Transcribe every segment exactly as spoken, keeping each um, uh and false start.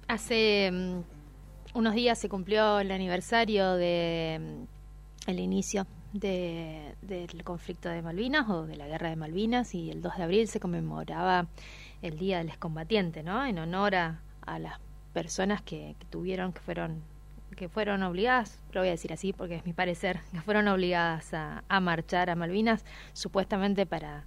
Hace mm, unos días se cumplió el aniversario de mm, el inicio de, del conflicto de Malvinas o de la guerra de Malvinas, y el dos de abril se conmemoraba el Día del Excombatiente, ¿no? En honor a, a las personas que, que tuvieron, que fueron que fueron obligadas, lo voy a decir así porque es mi parecer, que fueron obligadas a, a marchar a Malvinas, supuestamente para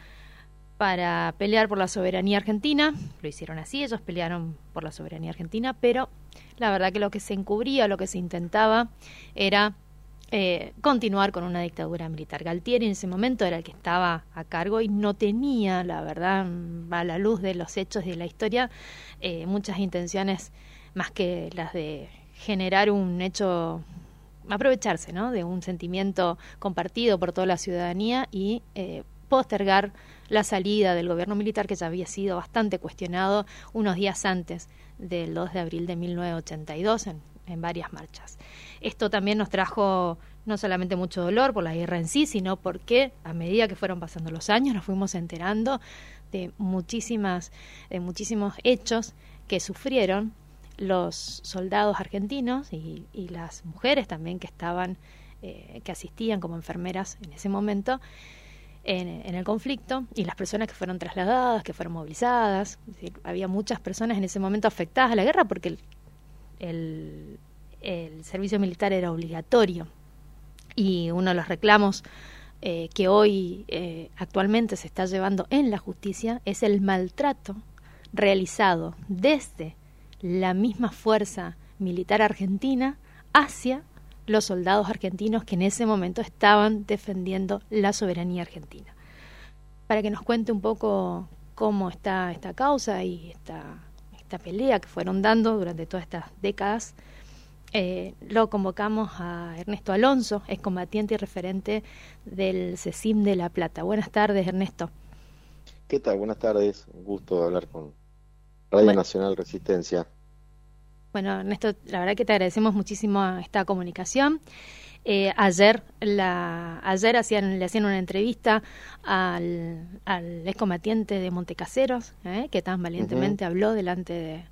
para pelear por la soberanía argentina. Lo hicieron así, ellos pelearon por la soberanía argentina, pero la verdad que lo que se encubría, lo que se intentaba era eh, continuar con una dictadura militar. Galtieri en ese momento era el que estaba a cargo y no tenía, la verdad, a la luz de los hechos y de la historia, eh, muchas intenciones más que las de generar un hecho, aprovecharse, ¿no?, de un sentimiento compartido por toda la ciudadanía y eh, postergar la salida del gobierno militar, que ya había sido bastante cuestionado unos días antes del dos de abril de mil novecientos ochenta y dos en, en varias marchas. Esto también nos trajo no solamente mucho dolor por la guerra en sí, sino porque a medida que fueron pasando los años nos fuimos enterando de muchísimas, de muchísimos hechos que sufrieron los soldados argentinos y, y las mujeres también que estaban, eh, que asistían como enfermeras en ese momento en, en el conflicto, y las personas que fueron trasladadas, que fueron movilizadas. Es decir, había muchas personas en ese momento afectadas a la guerra porque el, el, el servicio militar era obligatorio, y uno de los reclamos eh, que hoy eh, actualmente se está llevando en la justicia es el maltrato realizado desde la misma fuerza militar argentina hacia los soldados argentinos que en ese momento estaban defendiendo la soberanía argentina. Para que nos cuente un poco cómo está esta causa y esta, esta pelea que fueron dando durante todas estas décadas, eh, lo convocamos a Ernesto Alonso, excombatiente y referente del CECIM de La Plata. Buenas tardes, Ernesto. ¿Qué tal? Buenas tardes. Un gusto hablar con Radio Bueno, Nacional Resistencia. Bueno, Ernesto, la verdad que te agradecemos muchísimo esta comunicación. Eh, ayer la, ayer hacían, le hacían una entrevista al, al excombatiente de Montecaseros, ¿eh?, que tan Ujú. valientemente habló delante de,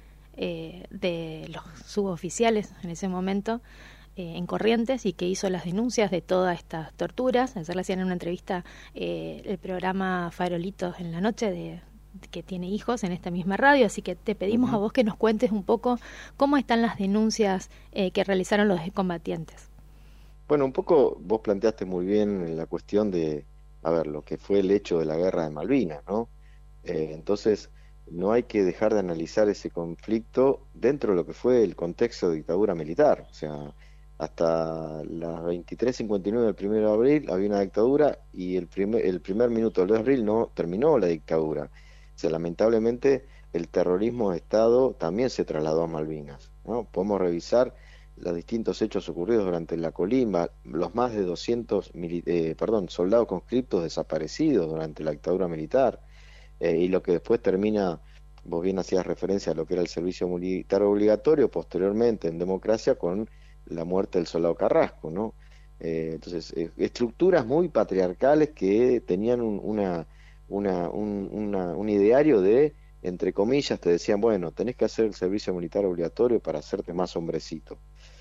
eh, de los suboficiales en ese momento, eh, en Corrientes, y que hizo las denuncias de todas estas torturas. Ayer le hacían una entrevista eh, el programa Farolitos en la noche, de que tiene hijos en esta misma radio, así que te pedimos a Ujú. vos que nos cuentes un poco cómo están las denuncias eh, que realizaron los combatientes. Bueno, un poco vos planteaste muy bien la cuestión de, a ver, lo que fue el hecho de la guerra de Malvinas, ¿no? Eh, entonces, no hay que dejar de analizar ese conflicto dentro de lo que fue el contexto de dictadura militar. O sea, hasta las veintitrés cincuenta y nueve del primero de abril había una dictadura y el primer, el primer minuto del dos de abril no terminó la dictadura. O sea, lamentablemente el terrorismo de Estado también se trasladó a Malvinas, ¿no? Podemos revisar los distintos hechos ocurridos durante la colimba, los más de doscientos mili- eh, perdón, soldados conscriptos desaparecidos durante la dictadura militar, eh, y lo que después termina, vos bien hacías referencia a lo que era el servicio militar obligatorio, posteriormente en democracia con la muerte del soldado Carrasco, ¿no? Eh, entonces, eh, estructuras muy patriarcales que tenían un, una, una, un, una- un ideario de, entre comillas, te decían, bueno, tenés que hacer el servicio militar obligatorio para hacerte más hombrecito.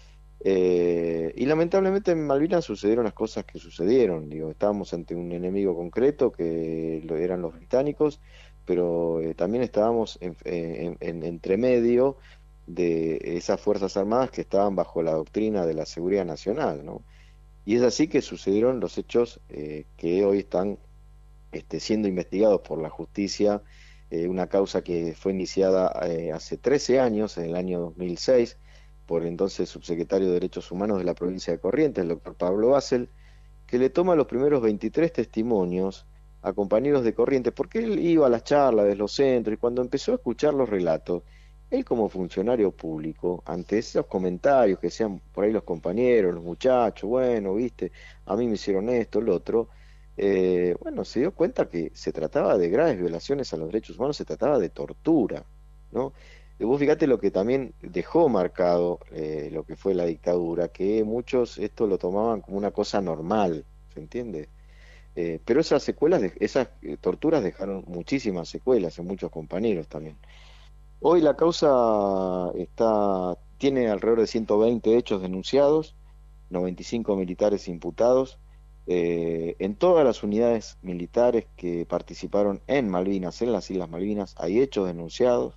Eh, y lamentablemente en Malvinas sucedieron las cosas que sucedieron. Digo, estábamos ante un enemigo concreto que lo- eran los británicos, pero eh, también estábamos en, en, en- entre medio de esas Fuerzas Armadas que estaban bajo la doctrina de la seguridad nacional, ¿no? Y es así que sucedieron los hechos eh, que hoy están este, siendo investigados por la justicia, eh, una causa que fue iniciada eh, hace trece años, en el año dos mil seis, por el entonces subsecretario de Derechos Humanos de la provincia de Corrientes, el doctor Pablo Basel, que le toma los primeros veintitrés testimonios a compañeros de Corrientes, porque él iba a las charlas de los centros y cuando empezó a escuchar los relatos, él como funcionario público, ante esos comentarios que sean por ahí los compañeros, los muchachos, bueno, viste, a mí me hicieron esto, lo otro, eh, bueno, se dio cuenta que se trataba de graves violaciones a los derechos humanos, se trataba de tortura, ¿no? Y vos fíjate lo que también dejó marcado eh, lo que fue la dictadura, que muchos esto lo tomaban como una cosa normal, ¿se entiende? Eh, pero esas secuelas, de- esas eh, torturas dejaron muchísimas secuelas en muchos compañeros también. Hoy la causa está, tiene alrededor de ciento veinte hechos denunciados, noventa y cinco militares imputados. Eh, en todas las unidades militares que participaron en Malvinas, en las Islas Malvinas, hay hechos denunciados.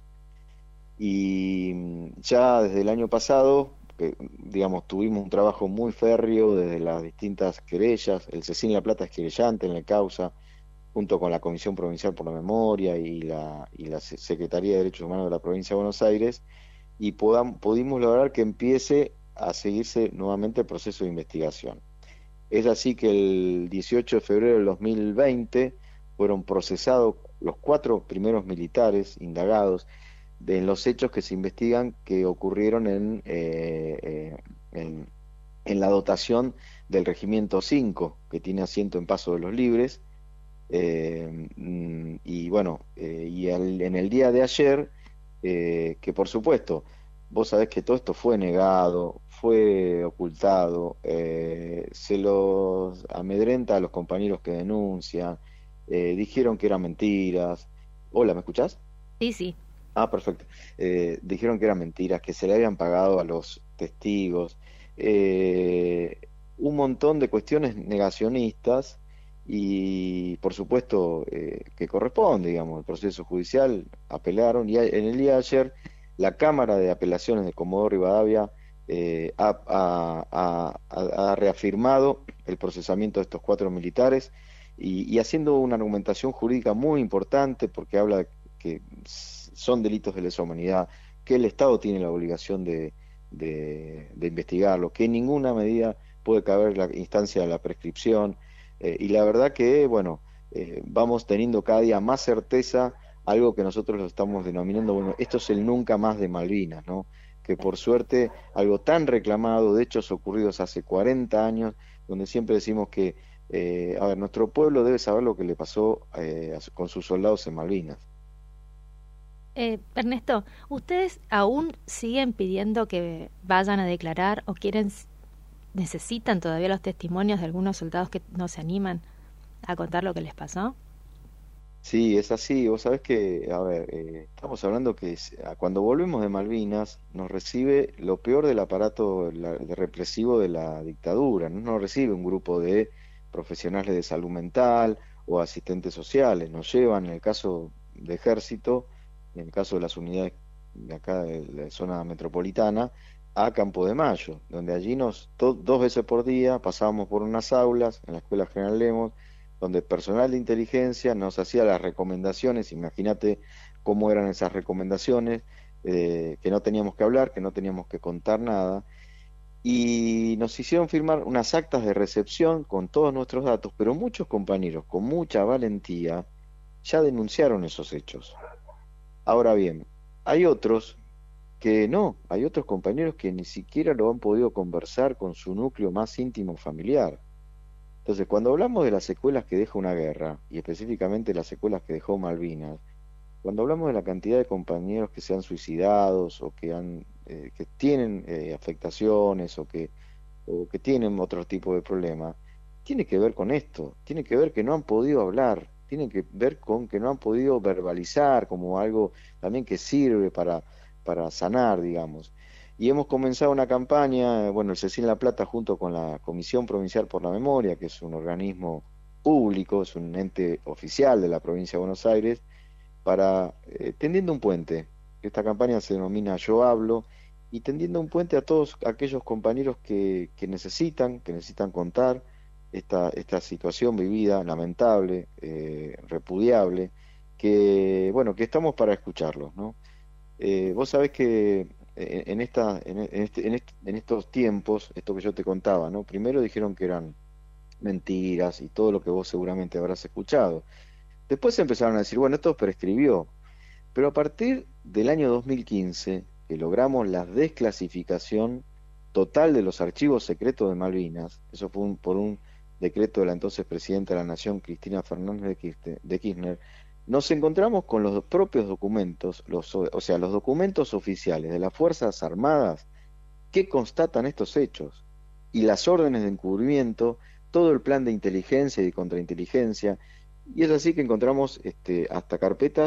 Y mm, ya desde el año pasado, que, digamos, tuvimos un trabajo muy férreo desde las distintas querellas. El Cecín La Plata es querellante en la causa, junto con la Comisión Provincial por la Memoria y la, y la Se- Secretaría de Derechos Humanos de la Provincia de Buenos Aires, y podam- pudimos lograr que empiece a seguirse nuevamente el proceso de investigación. Es así que el dieciocho de febrero del dos mil veinte fueron procesados los cuatro primeros militares indagados de, en los hechos que se investigan que ocurrieron en, eh, eh, en, en la dotación del Regimiento cinco, que tiene asiento en Paso de los Libres. Eh, mm, y bueno, eh, y al- en el día de ayer, eh, que por supuesto, vos sabés que todo esto fue negado, fue ocultado, eh, se los amedrenta a los compañeros que denuncian, eh, dijeron que eran mentiras. Hola, ¿me escuchás? Sí, sí. Ah, perfecto. Eh, dijeron que eran mentiras, que se le habían pagado a los testigos, eh, un montón de cuestiones negacionistas y, por supuesto, eh, que corresponde, digamos, el proceso judicial, apelaron y a- en el día de ayer la Cámara de Apelaciones de Comodoro Rivadavia eh, ha, ha- ha- ha- ha reafirmado el procesamiento de estos cuatro militares y, y haciendo una argumentación jurídica muy importante porque habla de que son delitos de lesa humanidad, que el Estado tiene la obligación de, de, de investigarlo, que en ninguna medida puede caber la instancia de la prescripción, eh, y la verdad que, bueno, eh, vamos teniendo cada día más certeza, algo que nosotros lo estamos denominando, bueno, esto es el nunca más de Malvinas, ¿no? Que por suerte, algo tan reclamado, de hechos ocurridos hace cuarenta años, donde siempre decimos que, eh, a ver, nuestro pueblo debe saber lo que le pasó eh, a su- con sus soldados en Malvinas. Eh, Ernesto, ¿ustedes aún siguen pidiendo que vayan a declarar o quieren, necesitan todavía los testimonios de algunos soldados que no se animan a contar lo que les pasó? Sí, es así. Vos sabés que, a ver, eh, estamos hablando que es- a- cuando volvemos de Malvinas nos recibe lo peor del aparato la- de represivo de la dictadura. No nos recibe un grupo de profesionales de salud mental o asistentes sociales. Nos llevan, en el caso de Ejército, en el caso de las unidades de acá de la zona metropolitana, a Campo de Mayo, donde allí nos, to- dos veces por día pasábamos por unas aulas en la Escuela General Lemos donde personal de inteligencia nos hacía las recomendaciones, imagínate cómo eran esas recomendaciones, eh, que no teníamos que hablar, que no teníamos que contar nada, y nos hicieron firmar unas actas de recepción con todos nuestros datos, pero muchos compañeros con mucha valentía ya denunciaron esos hechos. Ahora bien, hay otros que no, hay otros compañeros que ni siquiera lo han podido conversar con su núcleo más íntimo familiar. Entonces, cuando hablamos de las secuelas que deja una guerra, y específicamente las secuelas que dejó Malvinas, cuando hablamos de la cantidad de compañeros que se han suicidados o que han, eh, que tienen eh, afectaciones o que, o que tienen otro tipo de problemas, tiene que ver con esto, tiene que ver que no han podido hablar, tiene que ver con que no han podido verbalizar como algo también que sirve para, para sanar, digamos. Y hemos comenzado una campaña, bueno, el Cecín La Plata junto con la Comisión Provincial por la Memoria, que es un organismo público, es un ente oficial de la provincia de Buenos Aires, para eh, tendiendo un puente. Esta campaña se denomina Yo Hablo y tendiendo un puente a todos aquellos compañeros que, que necesitan, que necesitan contar esta, esta situación vivida, lamentable, eh, repudiable, que bueno, que estamos para escucharlos, ¿no? Eh, vos sabés que eh, en esta, en, en este- en est- en estos tiempos, esto que yo te contaba, ¿no? Primero dijeron que eran mentiras y todo lo que vos seguramente habrás escuchado. Después empezaron a decir, bueno, esto prescribió. Pero a partir del año dos mil quince, que logramos la desclasificación total de los archivos secretos de Malvinas, eso fue un- por un decreto de la entonces presidenta de la Nación, Cristina Fernández de Kirchner, de Kirchner, nos encontramos con los propios documentos, los, o o sea, los documentos oficiales de las Fuerzas Armadas que constatan estos hechos y las órdenes de encubrimiento, todo el plan de inteligencia y de contrainteligencia, y es así que encontramos este, hasta carpetas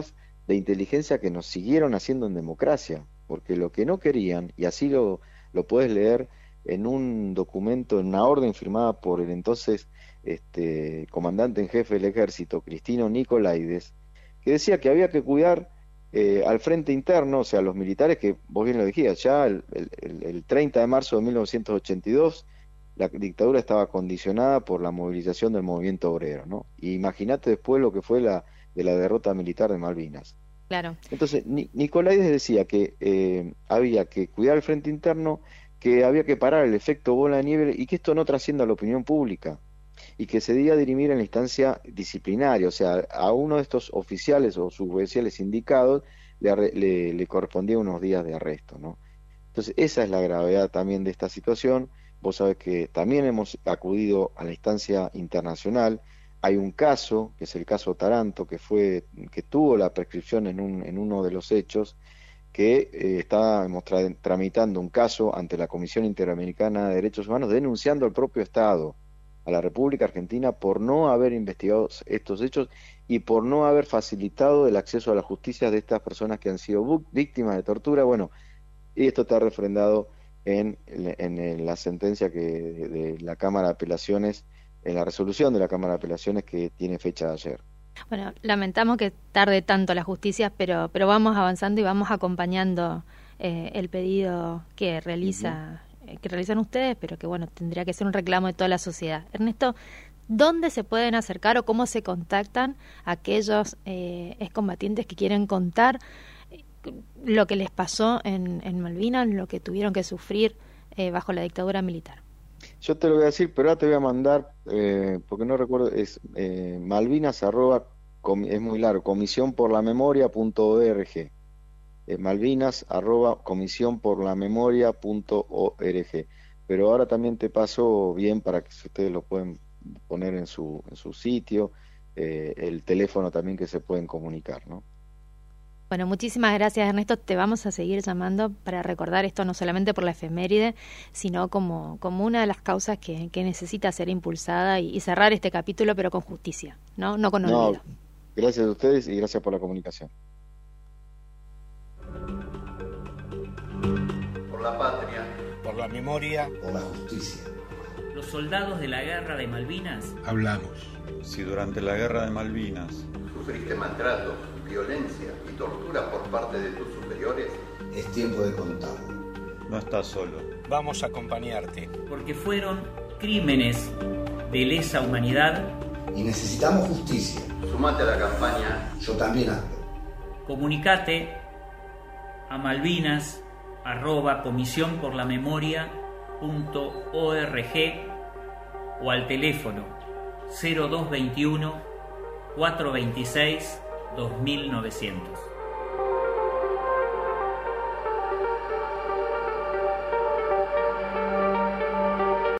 de inteligencia que nos siguieron haciendo en democracia, porque lo que no querían, y así lo, lo puedes leer en un documento, en una orden firmada por el entonces este, comandante en jefe del ejército, Cristino Nicolaides, que decía que había que cuidar eh, al frente interno, o sea, los militares, que vos bien lo dijiste, ya el, el, el treinta de marzo de mil novecientos ochenta y dos la dictadura estaba condicionada por la movilización del movimiento obrero, ¿no? Y imagínate después lo que fue la de la derrota militar de Malvinas. Claro. Entonces, Ni, Nicolaides decía que eh, había que cuidar el frente interno, que había que parar el efecto bola de nieve y que esto no trascienda a la opinión pública y que se debía dirimir en la instancia disciplinaria, o sea, a uno de estos oficiales o suboficiales indicados le, le, le correspondía unos días de arresto, ¿no? Entonces, esa es la gravedad también de esta situación. Vos sabés que también hemos acudido a la instancia internacional. Hay un caso, que es el caso Taranto, que fue que tuvo la prescripción en, un, en uno de los hechos, que eh, estábamos tra tramitando un caso ante la Comisión Interamericana de Derechos Humanos denunciando al propio Estado, a la República Argentina, por no haber investigado estos hechos y por no haber facilitado el acceso a la justicia de estas personas que han sido víctimas de tortura. Bueno, y esto está refrendado en, en, en la sentencia que de, de la Cámara de Apelaciones, en la resolución de la Cámara de Apelaciones que tiene fecha de ayer. Bueno, lamentamos que tarde tanto la justicia, pero pero vamos avanzando y vamos acompañando eh, el pedido que realiza uh-huh. eh, que realizan ustedes, pero que bueno, tendría que ser un reclamo de toda la sociedad. Ernesto, ¿dónde se pueden acercar o cómo se contactan aquellos eh, excombatientes que quieren contar lo que les pasó en, en Malvinas, lo que tuvieron que sufrir eh, bajo la dictadura militar? Yo te lo voy a decir, pero ahora te voy a mandar, eh, porque no recuerdo, es eh, Malvinas arroba, com, es muy largo, comisión por la memoria punto org, eh, Malvinas arroba comisión por la memoria punto org, pero ahora también te paso bien para que ustedes lo pueden poner en su, en su sitio, eh, el teléfono también que se pueden comunicar, ¿no? Bueno, muchísimas gracias, Ernesto. Te vamos a seguir llamando para recordar esto no solamente por la efeméride, sino como, como una de las causas que, que necesita ser impulsada y, y cerrar este capítulo, pero con justicia, no, no con olvido. No, gracias a ustedes y gracias por la comunicación. Por la patria, por la memoria, por la justicia. Los soldados de la guerra de Malvinas. Hablamos. Si durante la guerra de Malvinas sufriste maltrato, violencia y tortura por parte de tus superiores, es tiempo de contarlo. No estás solo. Vamos a acompañarte. Porque fueron crímenes de lesa humanidad. Y necesitamos justicia. Sumate a la campaña. Yo también ando. Comunicate a malvinas arroba comisión por la memoria punto org o al teléfono cero dos veintiuno, cuatrocientos veintiséis, dos mil novecientos.